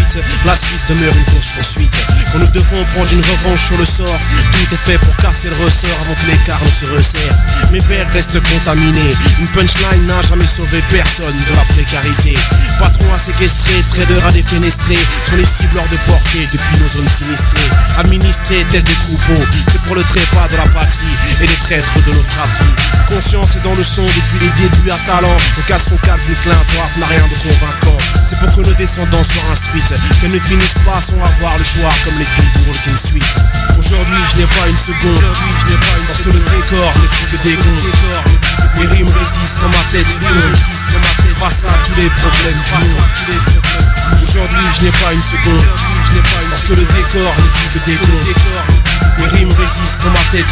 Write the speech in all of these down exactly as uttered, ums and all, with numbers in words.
suite. La suite demeure une course-poursuite. Quand nous devons prendre une revanche sur le sort, tout est fait pour casser le ressort avant que l'écart ne se resserre. Mes vers restent contaminés. Une punchline n'a jamais sauvé personne de la précarité. Patron à séquestrer, trader à défenestrer, sont les cibles hors de portée depuis nos zones sinistrées. Administrés tels des troupeaux, c'est pour le trépas de la patrie et les traîtres de nos fratries. Conscience est dans le son depuis les débuts à talent. Le casse son cadre du clin, droite n'a rien de convaincant. C'est pour que nos descendants soient instruites, qu'elles ne finissent pas sans avoir le choix comme les filles de Walking Street. Aujourd'hui je n'ai pas une seconde, aujourd'hui je n'ai pas une parce que le décor n'est plus que des décor. Les rimes résistent dans ma tête, face à tous les problèmes, face à tous les problèmes. Aujourd'hui je n'ai pas une seconde, je n'ai pas une parce que le décor n'est plus que des décor. Les rimes résistent dans ma tête,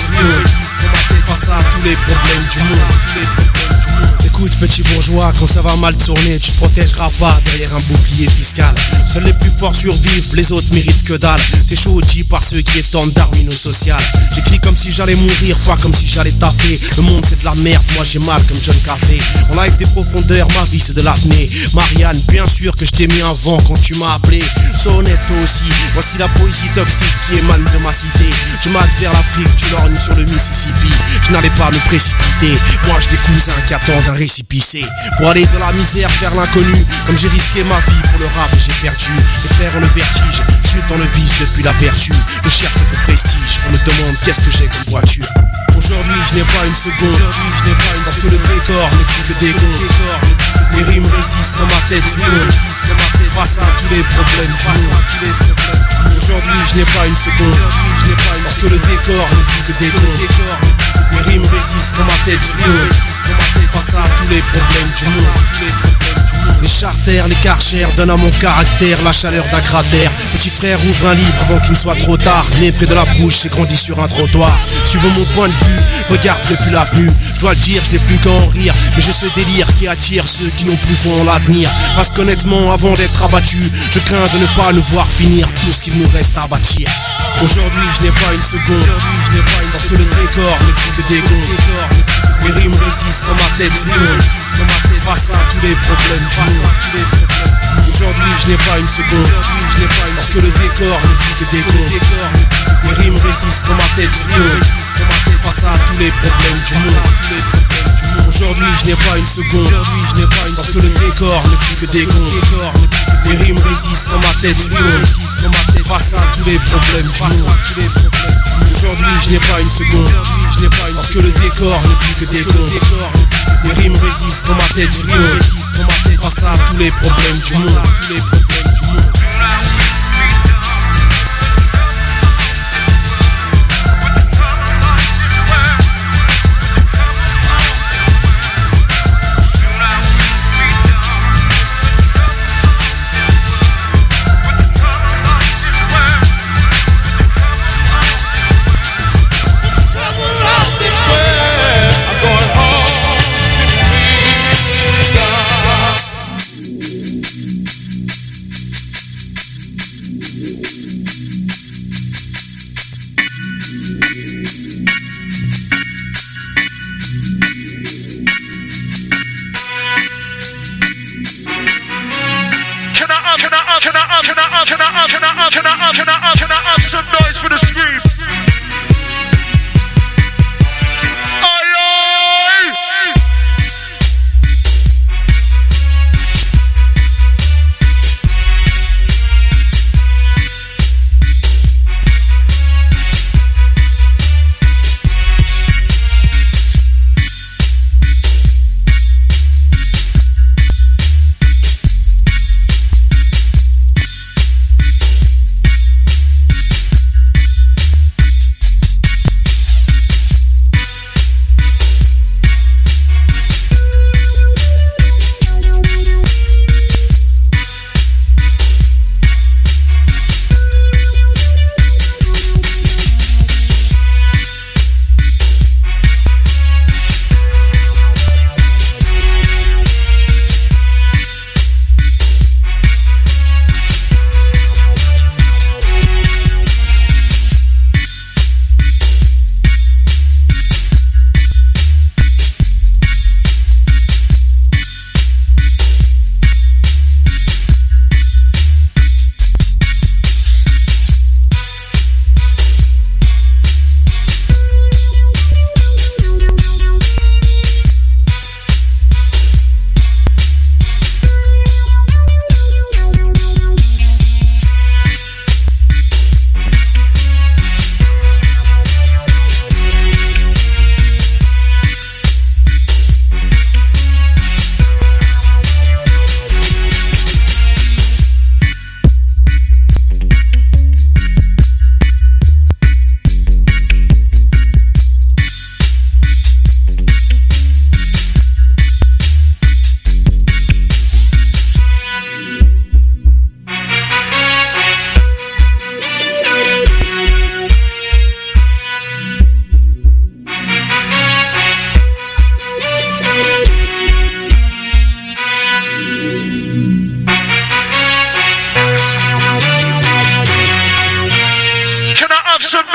face à tous les problèmes du monde. Écoute petit bourgeois, quand ça va mal tourner, tu te protégeras pas derrière un bouclier fiscal. Seuls les plus forts survivent, les autres méritent que dalle. C'est chaud dit par ceux qui étendent Darwin au social. J'écris comme si j'allais mourir, pas comme si j'allais taffer. Le monde c'est de la merde, moi j'ai mal comme John Café. En live des profondeurs, ma vie c'est de l'apnée. Marianne, bien sûr que je t'ai mis un vent quand tu m'as appelé. Sois honnête toi aussi, voici la poésie toxique qui émane de ma cité. Je mate vers l'Afrique, tu lorgnes sur le Mississippi. Je n'allais pas me précipiter, moi j'ai des cousins qui attendent un récipicé. Pour aller de la misère vers l'inconnu, comme j'ai risqué ma vie pour le rap et j'ai perdu. Les frères ont le vertige, chute dans le vice depuis la vertu. Je cherche le prestige, on me demande qu'est-ce que j'ai comme voiture. Aujourd'hui je n'ai pas une seconde, aujourd'hui je n'ai pas une parce que le décor n'est plus que des décor. Les rimes résistent dans ma tête, face à tous les problèmes, face à tous les problèmes. Aujourd'hui je n'ai pas une seconde, aujourd'hui je n'ai pas une parce que le décor n'est plus que des décor. Les rimes résistent dans ma tête, face à tous les problèmes du monde. Les charters, les karchers donnent à mon caractère la chaleur d'un cratère. Petit frère ouvre un livre avant qu'il ne soit trop tard. Né près de la bouche, j'ai grandi sur un trottoir. Si tu veux mon point de vue, regarde depuis l'avenue. Je dois le dire, je n'ai plus qu'à en rire. Mais j'ai ce délire qui attire ceux qui n'ont plus foi en l'avenir. Parce qu'honnêtement, avant d'être abattu, je crains de ne pas nous voir finir tout ce qu'il nous reste à bâtir. Aujourd'hui je n'ai pas une seconde, aujourd'hui je n'ai pas une parce que le décor n'est plus que des décor. Les rimes résistent dans ma tête, face à tous les problèmes, face à tous les problèmes. Aujourd'hui je n'ai pas une seconde, aujourd'hui je n'ai pas une parce que le décor n'est plus que des décor. Les rimes résistent dans ma tête, face à tous les problèmes du monde. Aujourd'hui je n'ai pas une seconde, aujourd'hui je n'ai pas une parce que le décor n'est plus que des décor. Les rimes résistent dans ma tête, face à tous les problèmes du monde. Aujourd'hui je n'ai pas une seconde, aujourd'hui je n'ai pas une parce que le décor n'est plus que des décor. Les rimes résistent dans ma tête, face à tous les problèmes du monde.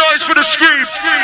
noise for the scream.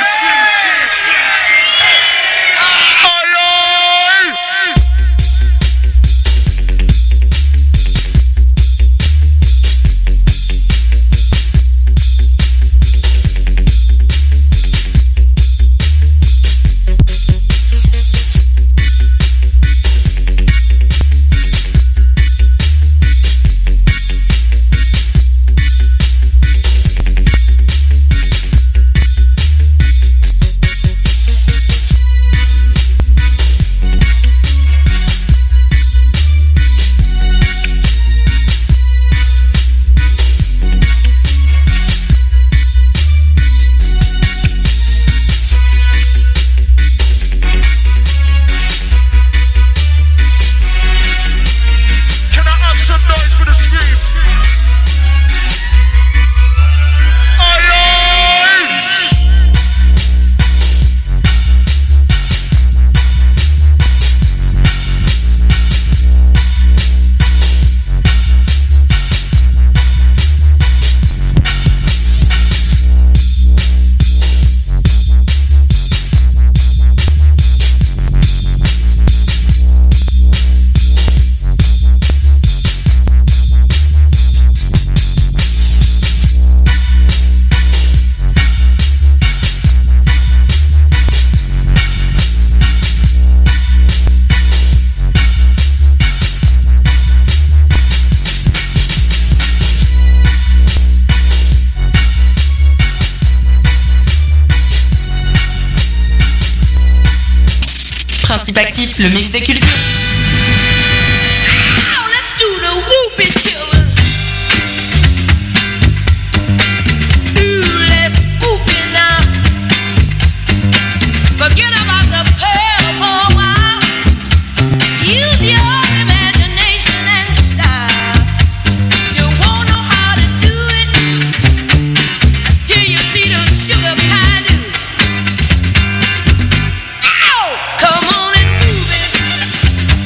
Principe actif, le mix des cultures. Now let's do the whoopee children. Ooh, let's whoop it now. Forget about the pearl for a while. Use your imagination and style. You won't know how to do it till you see the sugar pie do. Ow! Come on and move it.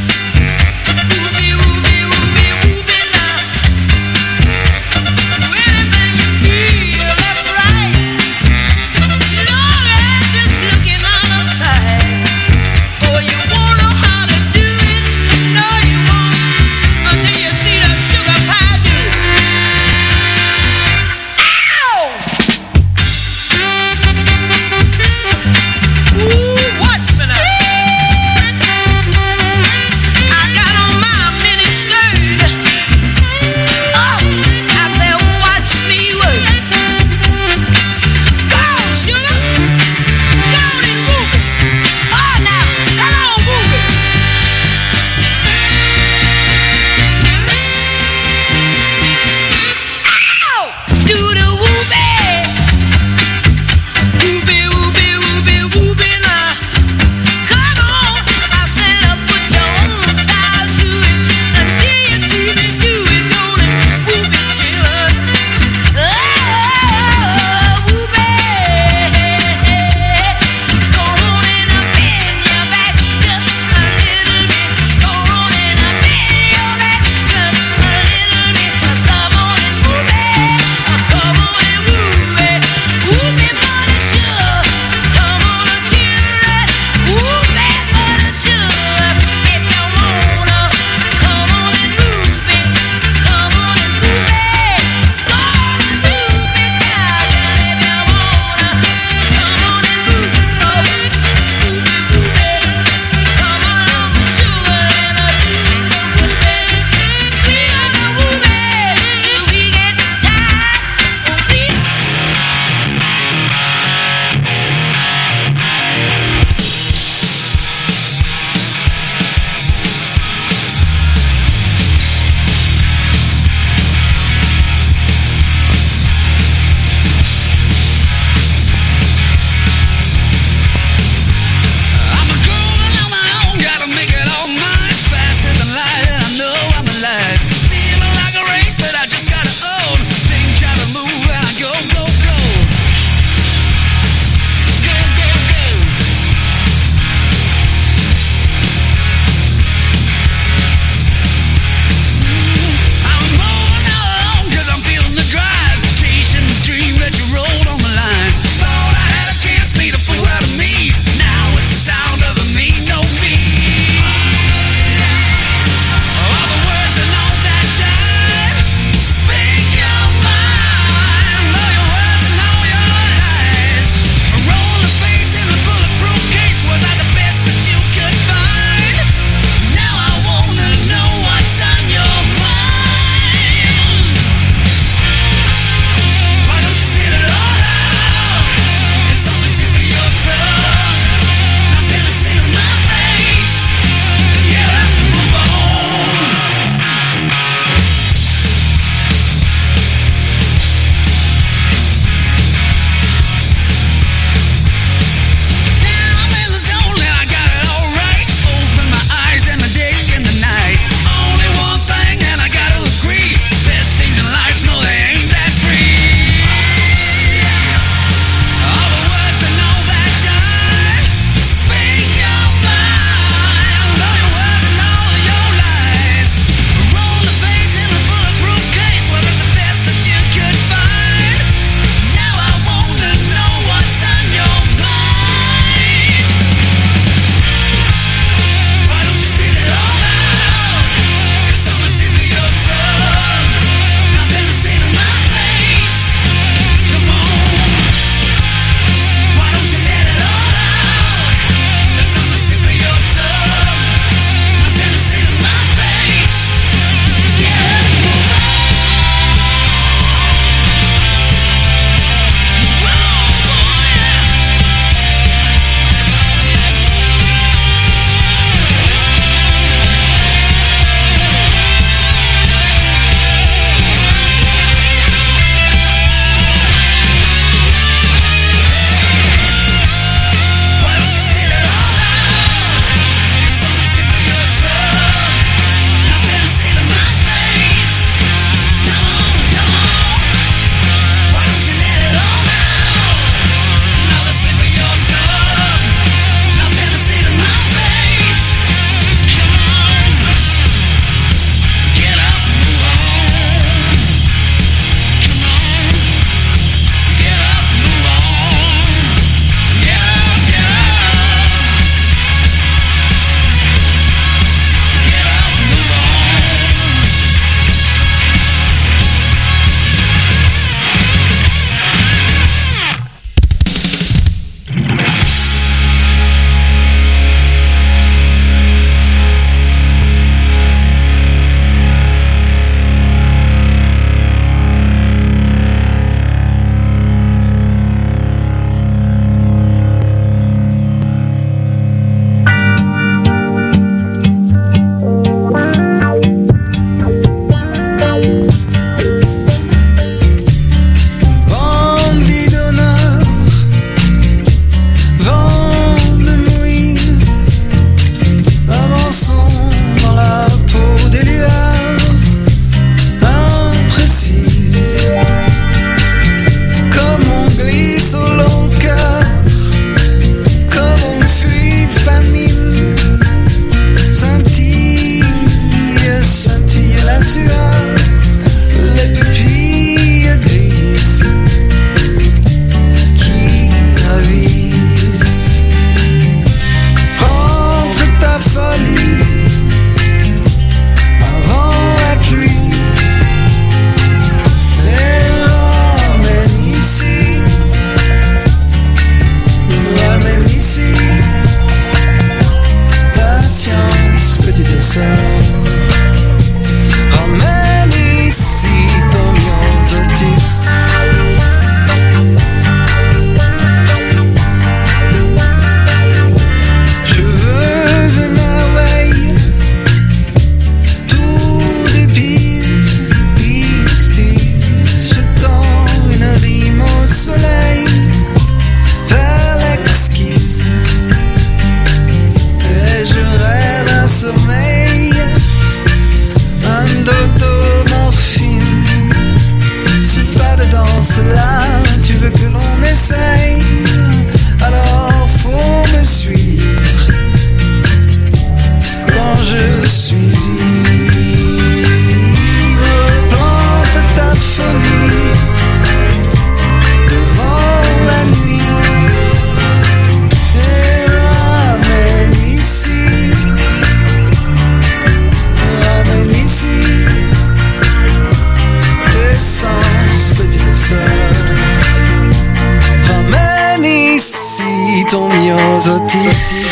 Otis.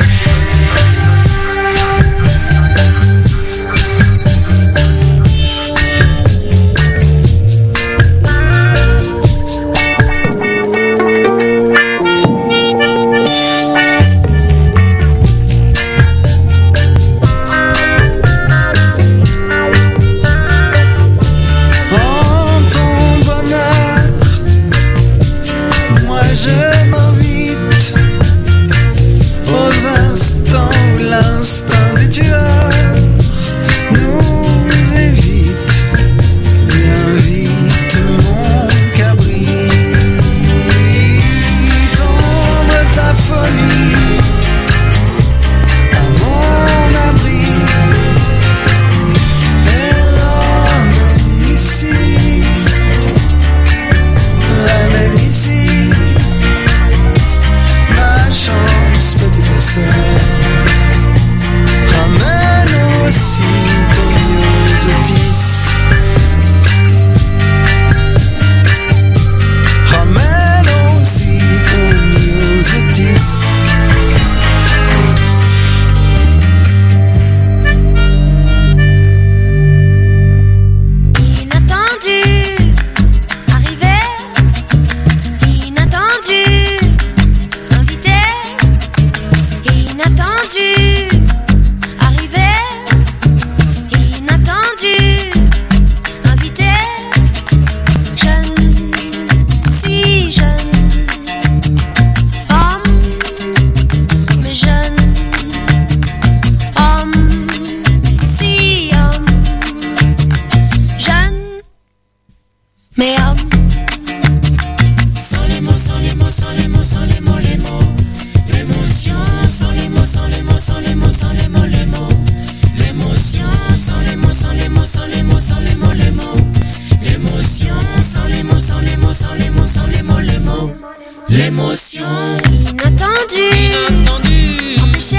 L'émotion inattendue, inattendue, empêché,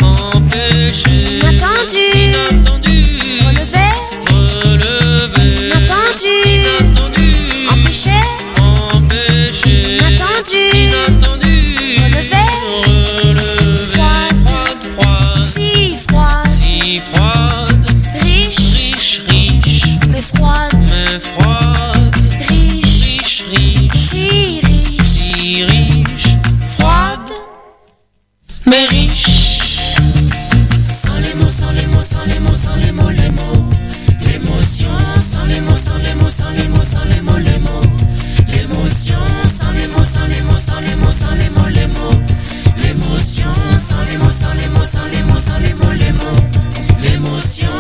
empêché, inattendu, inattendu, relevé, relevé, inattendu, inattendu, empêché, empêché, inattendu, inattendu, relevé, relevé, froide, froide, froide, si froide, si froide, riche, riche, riche, mais froide, mais froide, riche, riche, riche, si riche, riche, froide, mais riche. Sans les mots, sans les mots, sans les mots, sans les mots, les mots. L'émotion, sans les mots, sans les mots, sans les mots, sans les mots, les mots. L'émotion, sans les mots, sans les mots, sans les mots, sans les mots, les mots. L'émotion, sans les mots, sans les mots, sans les mots, sans les mots, les mots. L'émotion.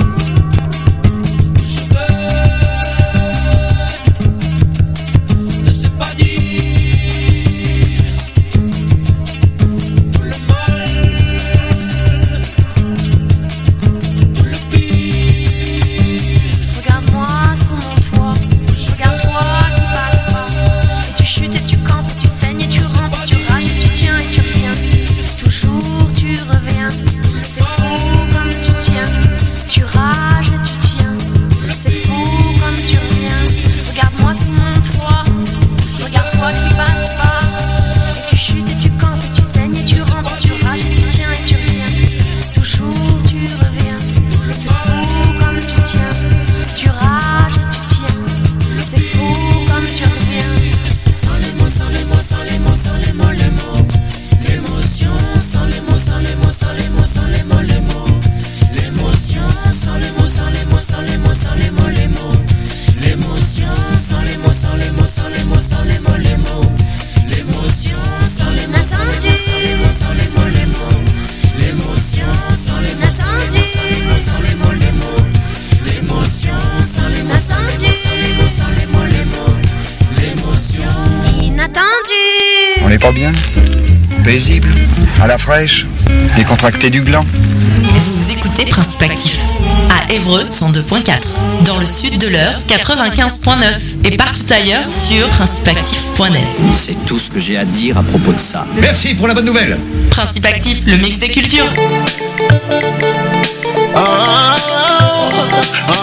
On n'est pas bien? Paisible? À la fraîche? Décontracté du gland? Vous écoutez Principe Actif à Évreux cent deux point quatre, dans le sud de l'Eure quatre-vingt-quinze point neuf et partout ailleurs sur principe actif point net. C'est tout ce que j'ai à dire à propos de ça. Merci pour la bonne nouvelle. Principe Actif, le mix des cultures. Oh, oh, oh,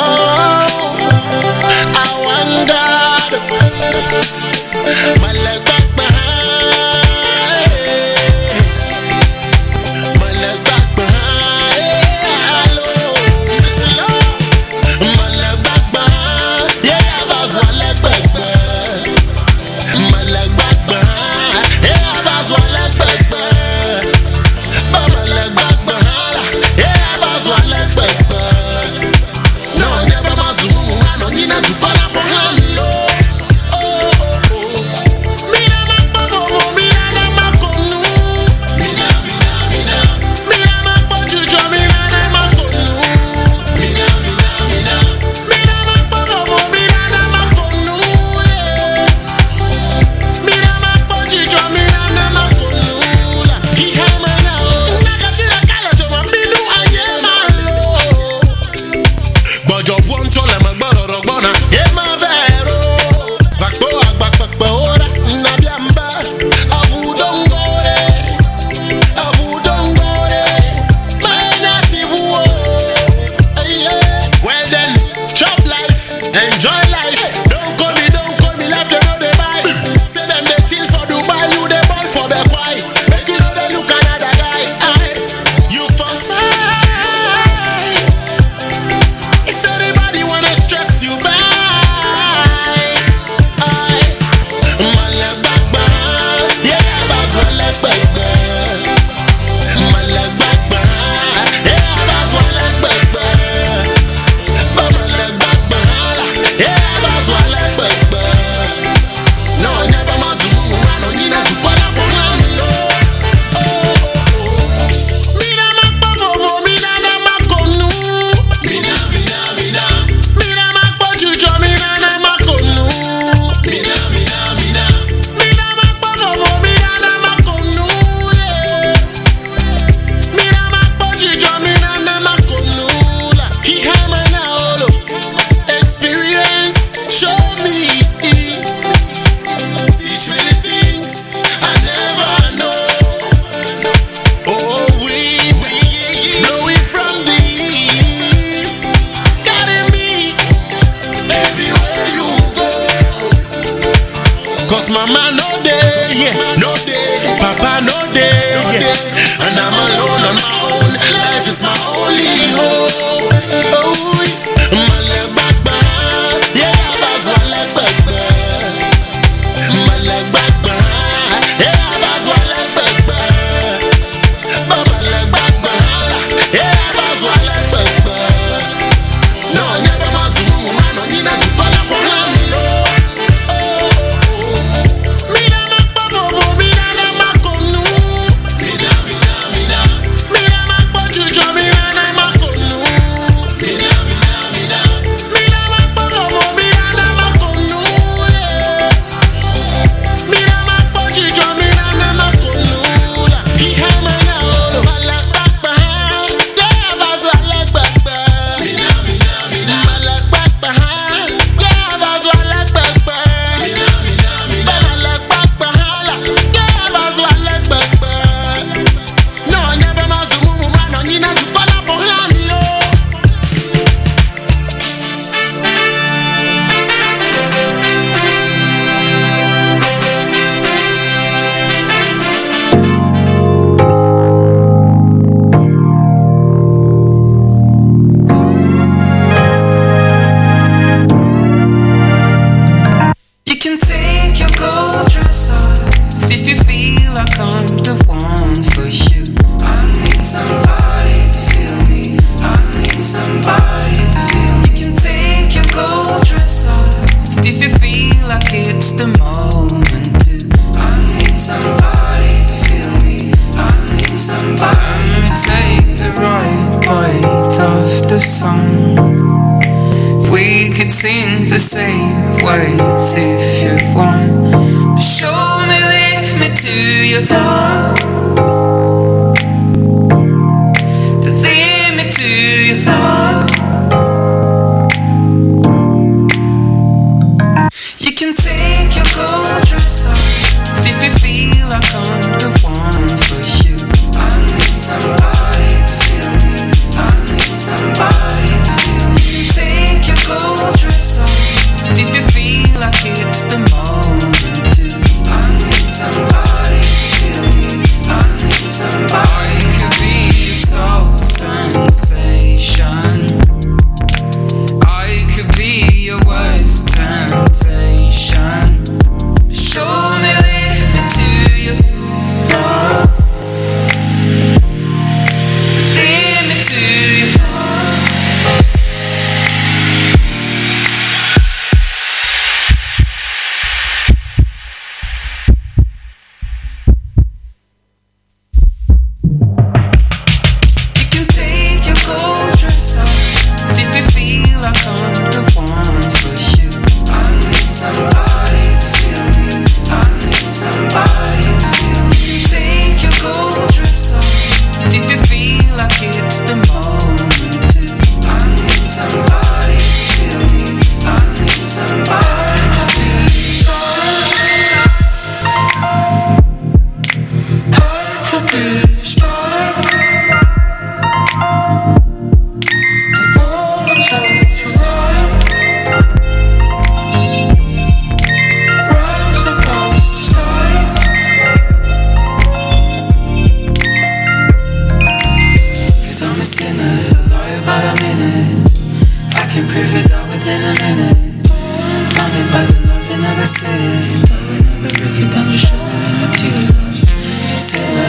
I wonder, my leg back behind. Cause mama no day, yeah, no day. Papa no day, yeah. And I'm alone on my own. Life is my only hope. Oh, my leg back behind. Yeah, I was one leg back behind. My leg back behind. Yeah, I was one leg back behind. My leg back behind. Yeah, I was one leg back behind. No, never must move. Man, no, you not to follow for me, no. Sing the same words if you want, but show me, lead me to your love, to lead me to your love. You can take your gold dress off if you feel like I'm the one for you. I need somebody to feel me. I need somebody to feel me. You can take your gold dress off if you feel like it's the moment to. I need somebody to feel me. I need somebody. I could be your soul sensation. I could be your worst temptation. Show me, lead me to your love. Lead me to your love. You can take your gold dress off if you feel like I'm the one for you. I need somebody to feel me. I need somebody to feel me. You can take your gold dress off if you feel like it's the moment to. I need somebody to feel me. I need somebody to feel me. I could be a star. Moments of your life, rise above the stars. Cause I'm a sinner, a liar, but I'm in it. I can prove it all within a minute. Blinded by the love you never said. I will never break you down, just showing in the tears. Sinner,